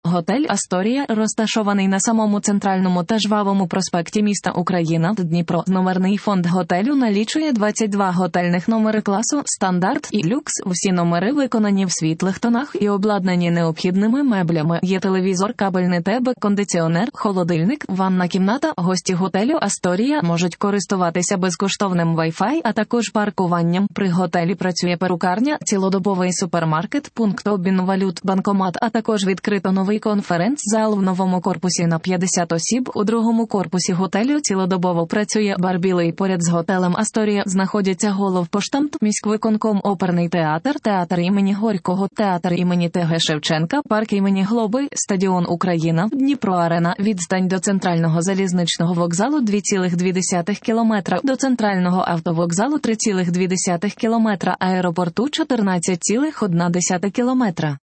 Готель «Асторія» розташований на самому центральному та жвавому проспекті міста Україна, Дніпро. Номерний фонд готелю налічує 22 готельних номери класу «Стандарт» і «Люкс». Усі номери виконані в світлих тонах і обладнані необхідними меблями. Є телевізор, кабельний ТВ, кондиціонер, холодильник, ванна кімната. Гості готелю «Асторія» можуть користуватися безкоштовним Wi-Fi, а також паркуванням. При готелі працює перукарня, цілодобовий супермаркет, пункт обміну валют, банкомат, а також відкрито новий конференц-зал в новому корпусі на 50 осіб. У другому корпусі готелю цілодобово працює бар «Білий». Поряд з готелем «Асторія» знаходяться головпоштамт, міськвиконком, оперний театр, театр імені Горького, театр імені Т.Г. Шевченка, парк імені Глоби, стадіон «Україна», Дніпро-Арена. Відстань до центрального залізничного вокзалу 2,2 км, до центрального автовокзалу 3,2 км, аеропорту 14,1 км.